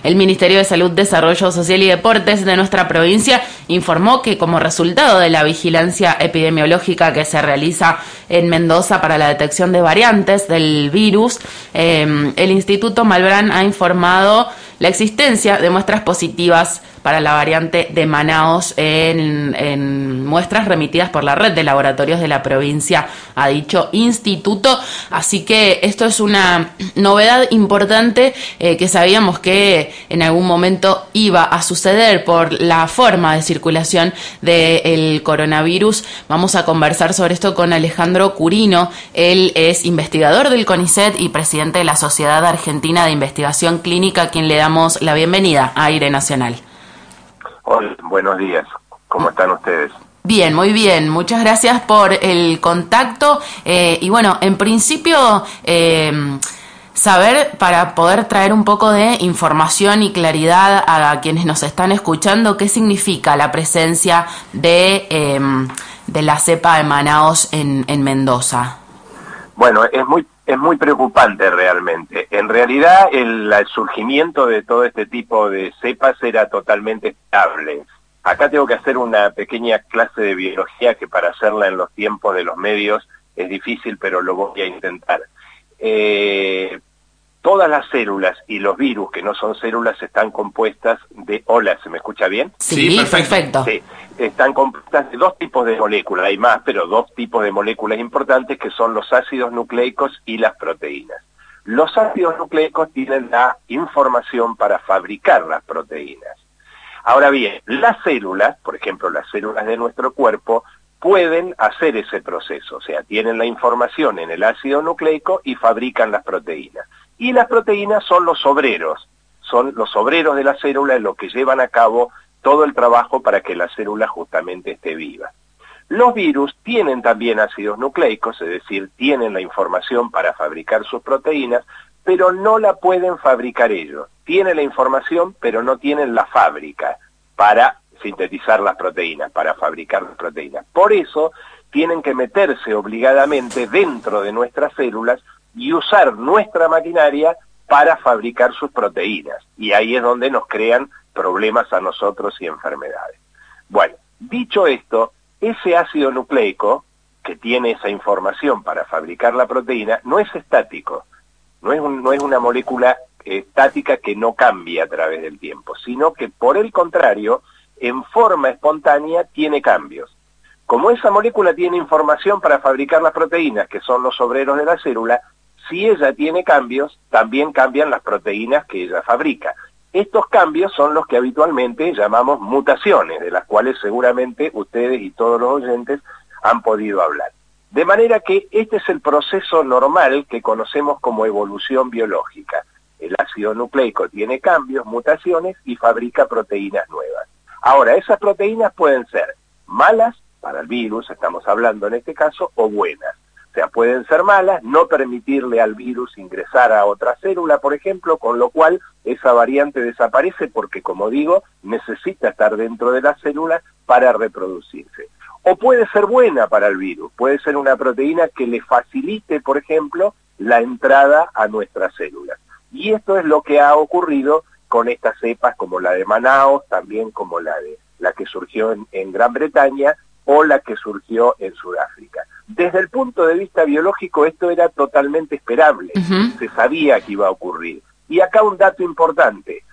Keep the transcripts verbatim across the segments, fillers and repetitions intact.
El Ministerio de Salud, Desarrollo Social y Deportes de nuestra provincia informó que como resultado de la vigilancia epidemiológica que se realiza en Mendoza para la detección de variantes del virus, eh, el Instituto Malbrán ha informado la existencia de muestras positivas para la variante de Manaos en, en muestras remitidas por la red de laboratorios de la provincia a dicho instituto. Así que esto es una novedad importante eh, que sabíamos que en algún momento iba a suceder por la forma de circulación del coronavirus. Vamos a conversar sobre esto con Alejandro Curino. Él es investigador del CONICET y presidente de la Sociedad Argentina de Investigación Clínica, a quien le damos la bienvenida a Aire Nacional. Hola, buenos días. ¿Cómo están ustedes? Bien, muy bien. Muchas gracias por el contacto. Eh, y bueno, en principio, eh, saber para poder traer un poco de información y claridad a quienes nos están escuchando, qué significa la presencia de, eh, de la cepa de Manaos en, en Mendoza. Bueno, es muy es muy preocupante realmente. En realidad, el, el surgimiento de todo este tipo de cepas era totalmente estable. Acá tengo que hacer una pequeña clase de biología que para hacerla en los tiempos de los medios es difícil, pero lo voy a intentar. Eh, todas las células y los virus que no son células están compuestas de... Hola, ¿se me escucha bien? Sí, sí, perfecto. Sí, están compuestas de dos tipos de moléculas, hay más, pero dos tipos de moléculas importantes que son los ácidos nucleicos y las proteínas. Los ácidos nucleicos tienen la información para fabricar las proteínas. Ahora bien, las células, por ejemplo las células de nuestro cuerpo, pueden hacer ese proceso, o sea, tienen la información en el ácido nucleico y fabrican las proteínas. Y las proteínas son los obreros, son los obreros de la célula los que llevan a cabo todo el trabajo para que la célula justamente esté viva. Los virus tienen también ácidos nucleicos, es decir, tienen la información para fabricar sus proteínas, pero no la pueden fabricar ellos. Tienen la información, pero no tienen la fábrica para sintetizar las proteínas, para fabricar las proteínas. Por eso tienen que meterse obligadamente dentro de nuestras células y usar nuestra maquinaria para fabricar sus proteínas. Y ahí es donde nos crean problemas a nosotros y enfermedades. Bueno, dicho esto, ese ácido nucleico que tiene esa información para fabricar la proteína no es estático, no es, un, no es una molécula estática que no cambia a través del tiempo, sino que por el contrario, en forma espontánea tiene cambios. Como esa molécula tiene información para fabricar las proteínas, que son los obreros de la célula, si ella tiene cambios, también cambian las proteínas que ella fabrica. Estos cambios son los que habitualmente llamamos mutaciones, de las cuales seguramente ustedes y todos los oyentes han podido hablar. De manera que este es el proceso normal que conocemos como evolución biológica. El ácido nucleico tiene cambios, mutaciones y fabrica proteínas nuevas. Ahora, esas proteínas pueden ser malas para el virus, estamos hablando en este caso, o buenas. O sea, pueden ser malas, no permitirle al virus ingresar a otra célula, por ejemplo, con lo cual esa variante desaparece porque, como digo, necesita estar dentro de la célula para reproducirse. O puede ser buena para el virus, puede ser una proteína que le facilite, por ejemplo, la entrada a nuestras células. Y esto es lo que ha ocurrido con estas cepas como la de Manaos, también como la de la que surgió en, en Gran Bretaña o la que surgió en Sudáfrica. Desde el punto de vista biológico esto era totalmente esperable, uh-huh. Se sabía que iba a ocurrir. Y acá un dato importante,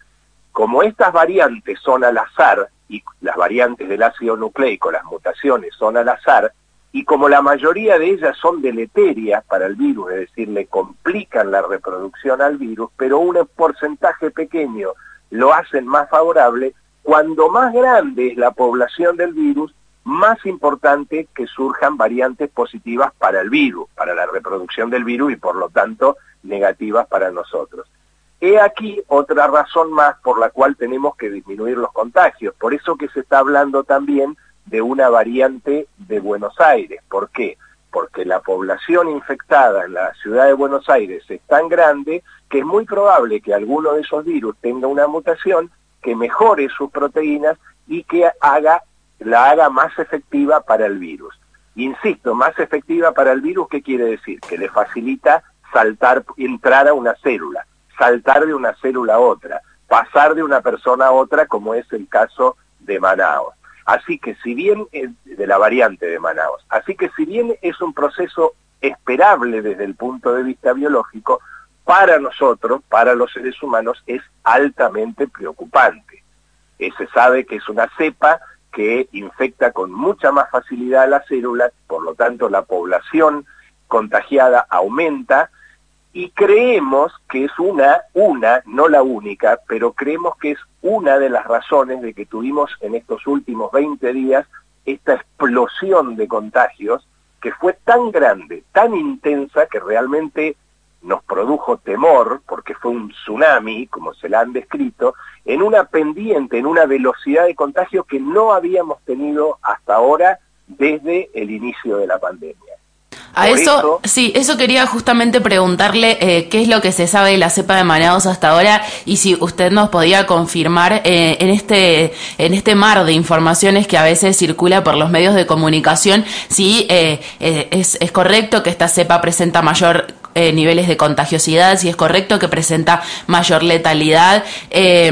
como estas variantes son al azar, y las variantes del ácido nucleico, las mutaciones son al azar, y como la mayoría de ellas son deleterias para el virus, es decir, le complican la reproducción al virus, pero un porcentaje pequeño lo hacen más favorable, cuando más grande es la población del virus, más importante que surjan variantes positivas para el virus, para la reproducción del virus y por lo tanto negativas para nosotros. He aquí otra razón más por la cual tenemos que disminuir los contagios, por eso que se está hablando también de una variante de Buenos Aires. ¿Por qué? Porque la población infectada en la ciudad de Buenos Aires es tan grande que es muy probable que alguno de esos virus tenga una mutación que mejore sus proteínas y que haga la haga más efectiva para el virus. Insisto, más efectiva para el virus, ¿qué quiere decir? Que le facilita saltar, entrar a una célula, saltar de una célula a otra. pasar de una persona a otra, como es el caso de Manaos. Así que si bien, de la variante de Manaos, así que si bien es un proceso esperable desde el punto de vista biológico, para nosotros, para los seres humanos, es altamente preocupante. Eh, se sabe que es una cepa que infecta con mucha más facilidad a las células, por lo tanto la población contagiada aumenta, y creemos que es una, una, no la única, pero creemos que es una de las razones de que tuvimos en estos últimos veinte días esta explosión de contagios que fue tan grande, tan intensa, que realmente nos produjo temor, porque fue un tsunami, como se la han descrito, en una pendiente, en una velocidad de contagio que no habíamos tenido hasta ahora desde el inicio de la pandemia. A eso, eso, sí, eso quería justamente preguntarle eh, qué es lo que se sabe de la cepa de Manaos hasta ahora y si usted nos podía confirmar eh, en este en este mar de informaciones que a veces circula por los medios de comunicación, si eh, eh, es, es correcto que esta cepa presenta mayor eh, niveles de contagiosidad, si es correcto que presenta mayor letalidad. Eh,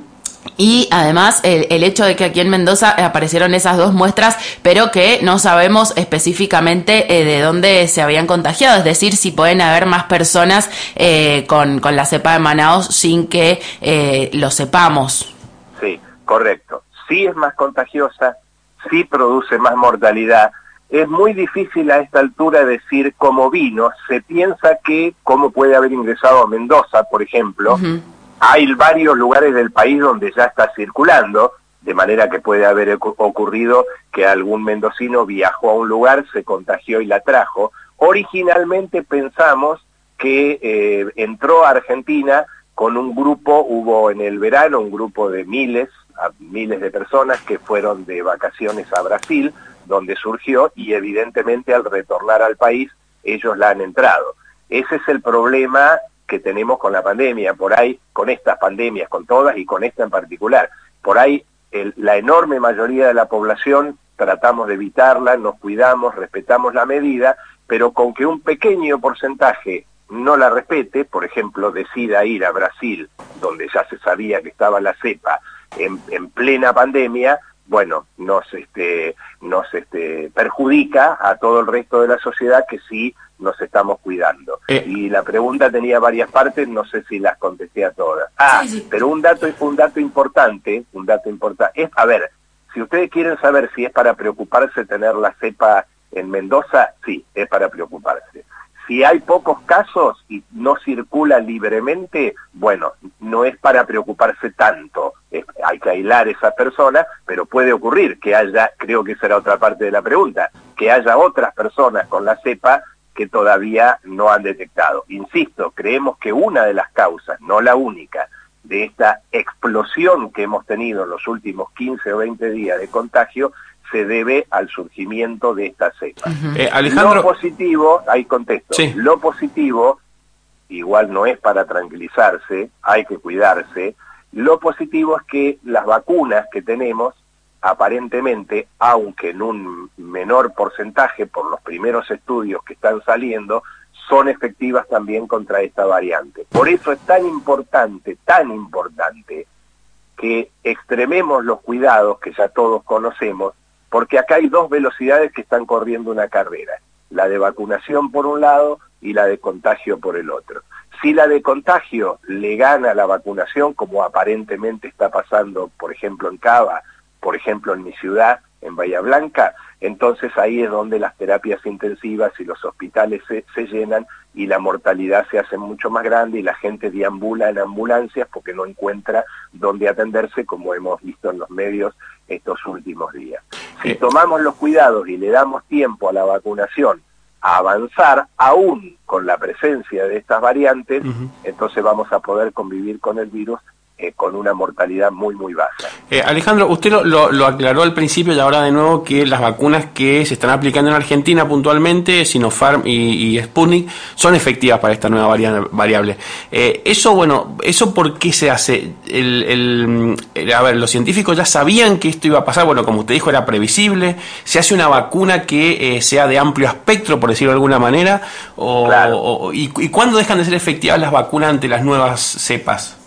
Y además el, el hecho de que aquí en Mendoza aparecieron esas dos muestras, pero que no sabemos específicamente eh, de dónde se habían contagiado, es decir, si pueden haber más personas eh, con, con la cepa de Manaos sin que eh, lo sepamos. Sí, correcto. Sí es más contagiosa, sí produce más mortalidad. Es muy difícil a esta altura decir cómo vino. Se piensa que cómo puede haber ingresado a Mendoza, por ejemplo. Uh-huh. Hay varios lugares del país donde ya está circulando, de manera que puede haber ocurrido que algún mendocino viajó a un lugar, se contagió y la trajo. Originalmente pensamos que eh, entró a Argentina con un grupo, hubo en el verano un grupo de miles, a miles de personas que fueron de vacaciones a Brasil, donde surgió, y evidentemente al retornar al país ellos la han entrado. Ese es el problema que tenemos con la pandemia, por ahí, con estas pandemias, con todas y con esta en particular. Por ahí, el, la enorme mayoría de la población tratamos de evitarla, nos cuidamos, respetamos la medida, pero con que un pequeño porcentaje no la respete, por ejemplo, decida ir a Brasil, donde ya se sabía que estaba la cepa, en, en plena pandemia, bueno, nos, este, nos este, perjudica a todo el resto de la sociedad que sí nos estamos cuidando. Eh. Y la pregunta tenía varias partes, no sé si las contesté a todas. Ah, sí, sí. Pero un dato, un dato importante, un dato importante, es, a ver, si ustedes quieren saber si es para preocuparse tener la cepa en Mendoza, sí, es para preocuparse. Si hay pocos casos y no circula libremente, bueno, no es para preocuparse tanto. Es, hay que aislar a esas personas, pero puede ocurrir que haya, creo que esa era otra parte de la pregunta, que haya otras personas con la cepa que todavía no han detectado. Insisto, creemos que una de las causas, no la única, de esta explosión que hemos tenido en los últimos quince o veinte días de contagio se debe al surgimiento de esta cepa. Uh-huh. eh, Alejandro... Lo positivo, ahí contesto, sí. Lo positivo, igual no es para tranquilizarse, hay que cuidarse, lo positivo es que las vacunas que tenemos, aparentemente, aunque en un menor porcentaje por los primeros estudios que están saliendo, son efectivas también contra esta variante. Por eso es tan importante, tan importante, que extrememos los cuidados que ya todos conocemos, porque acá hay dos velocidades que están corriendo una carrera, la de vacunación por un lado y la de contagio por el otro. Si la de contagio le gana a la vacunación, como aparentemente está pasando, por ejemplo, en Cava, por ejemplo, en mi ciudad, en Bahía Blanca, entonces ahí es donde las terapias intensivas y los hospitales se, se llenan y la mortalidad se hace mucho más grande y la gente deambula en ambulancias porque no encuentra dónde atenderse, como hemos visto en los medios estos últimos días. Si tomamos los cuidados y le damos tiempo a la vacunación a avanzar, aún con la presencia de estas variantes, uh-huh. entonces vamos a poder convivir con el virus Eh, con una mortalidad muy, muy baja. Eh, Alejandro, usted lo, lo, lo aclaró al principio y ahora de nuevo que las vacunas que se están aplicando en Argentina puntualmente, Sinopharm y, y Sputnik, son efectivas para esta nueva variable. Eh, eso, bueno, ¿eso por qué se hace? El, el, el, a ver, los científicos ya sabían que esto iba a pasar, bueno, como usted dijo, era previsible. ¿Se hace una vacuna que eh, sea de amplio espectro, por decirlo de alguna manera? O, claro. o, y, ¿Y cuándo dejan de ser efectivas las vacunas ante las nuevas cepas?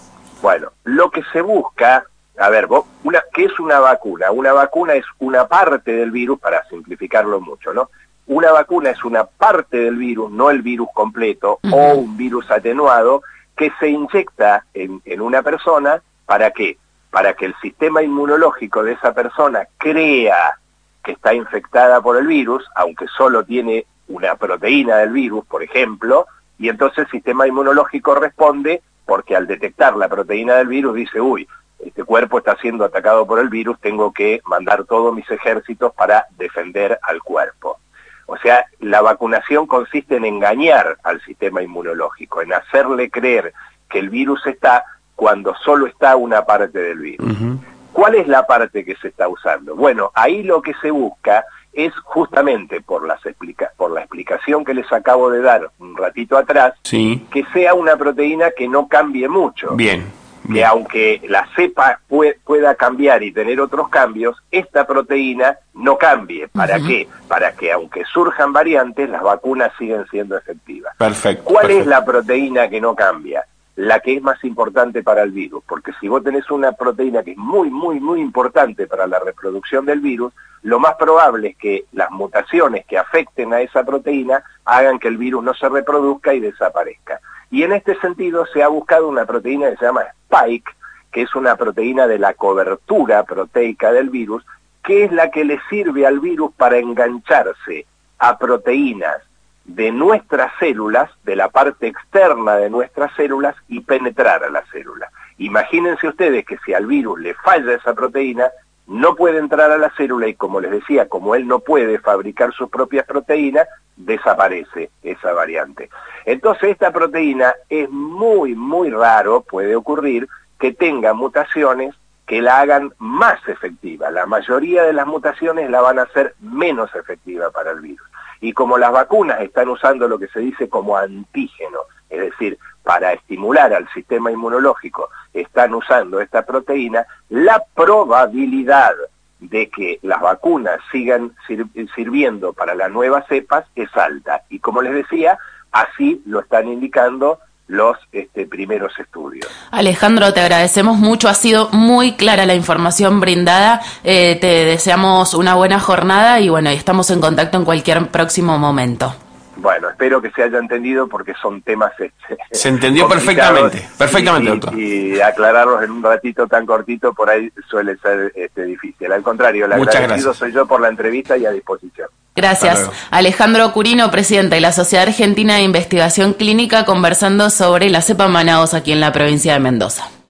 Bueno, lo que se busca, a ver, vos, una, ¿qué es una vacuna? Una vacuna es una parte del virus, para simplificarlo mucho, ¿no? Una vacuna es una parte del virus, no el virus completo, uh-huh. o un virus atenuado, que se inyecta en, en una persona, ¿para qué? Para que el sistema inmunológico de esa persona crea que está infectada por el virus, aunque solo tiene una proteína del virus, por ejemplo, y entonces el sistema inmunológico responde porque al detectar la proteína del virus dice, uy, este cuerpo está siendo atacado por el virus, tengo que mandar todos mis ejércitos para defender al cuerpo. O sea, la vacunación consiste en engañar al sistema inmunológico, en hacerle creer que el virus está cuando solo está una parte del virus. Uh-huh. ¿Cuál es la parte que se está usando? Bueno, ahí lo que se busca es justamente por, las explica por la explicación que les acabo de dar un ratito atrás, sí. que sea una proteína que no cambie mucho. Bien. Que bien. aunque la cepa pue pueda cambiar y tener otros cambios, esta proteína no cambie. ¿Para uh-huh. qué? Para que aunque surjan variantes, las vacunas siguen siendo efectivas. Perfecto. ¿Cuál perfecto. es la proteína que no cambia? La que es más importante para el virus, porque si vos tenés una proteína que es muy, muy, muy importante para la reproducción del virus, lo más probable es que las mutaciones que afecten a esa proteína hagan que el virus no se reproduzca y desaparezca. Y en este sentido se ha buscado una proteína que se llama Spike, que es una proteína de la cobertura proteica del virus, que es la que le sirve al virus para engancharse a proteínas de nuestras células, de la parte externa de nuestras células, y penetrar a la célula. Imagínense ustedes que si al virus le falla esa proteína, no puede entrar a la célula y, como les decía, como él no puede fabricar sus propias proteínas, desaparece esa variante. Entonces esta proteína es muy, muy raro, puede ocurrir, que tenga mutaciones que la hagan más efectiva. La mayoría de las mutaciones la van a hacer menos efectiva para el virus. Y como las vacunas están usando lo que se dice como antígeno, es decir, para estimular al sistema inmunológico, están usando esta proteína, la probabilidad de que las vacunas sigan sir sirviendo para las nuevas cepas es alta. Y como les decía, así lo están indicando los este, primeros estudios. Alejandro, te agradecemos mucho, ha sido muy clara la información brindada, eh, te deseamos una buena jornada y bueno, estamos en contacto en cualquier próximo momento. Bueno, espero que se haya entendido porque son temas... Este, se entendió perfectamente, perfectamente, y, doctor. Y, y aclararlos en un ratito tan cortito por ahí suele ser este, difícil. Al contrario, el Muchas agradecido gracias. soy yo por la entrevista y a disposición. Gracias. Alejandro Curino, presidente de la Sociedad Argentina de Investigación Clínica, conversando sobre la cepa Manaos aquí en la provincia de Mendoza.